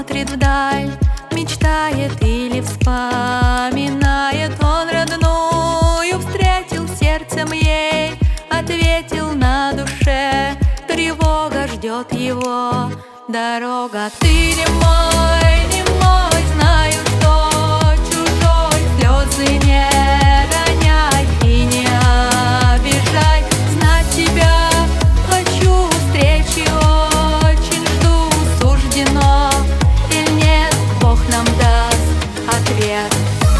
смотрит вдаль, мечтает или вспоминает. Он родную встретил сердцем ей, ответил на душе. Тревога ждет его, дорога. Ты не мой, знаю, что чужой. Слезы не роняй и не обижай. Знать тебя хочу, встречи очень жду. Суждено или нет, Бог нам даст ответ.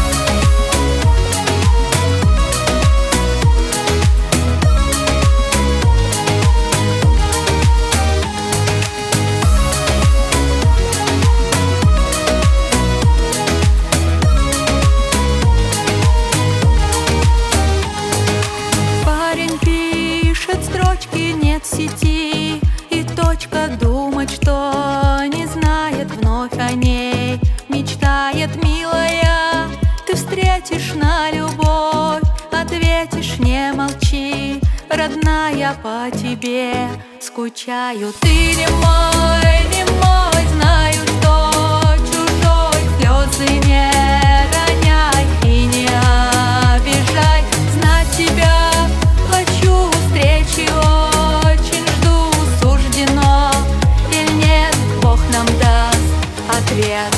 Нет сети и точка думать, что не знает вновь о ней. Мечтает, милая, ты встретишь на любовь, ответишь, не молчи, родная, по тебе скучаю. Ты не мой, знаю, что чужой. Слезы не роняй и не обижай. Знать тебя хочу, встречи очень жду. Суждено или нет, Бог нам даст ответ.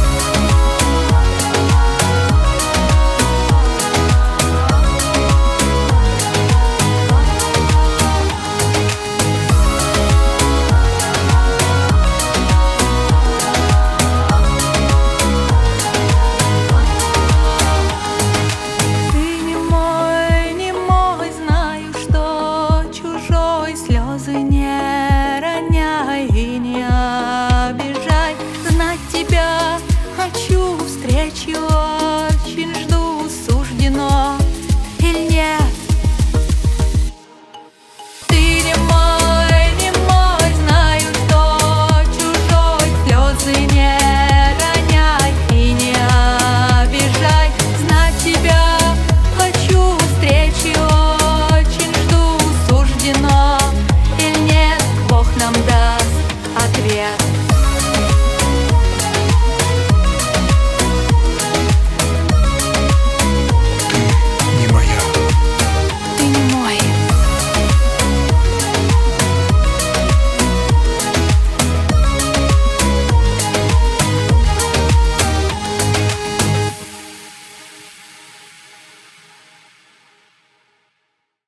Слезы не роняй и не обижай. Знать тебя хочу, встречи очень жду. Суждено или нет? Ты не мой, знаю, что чужой. Слезы не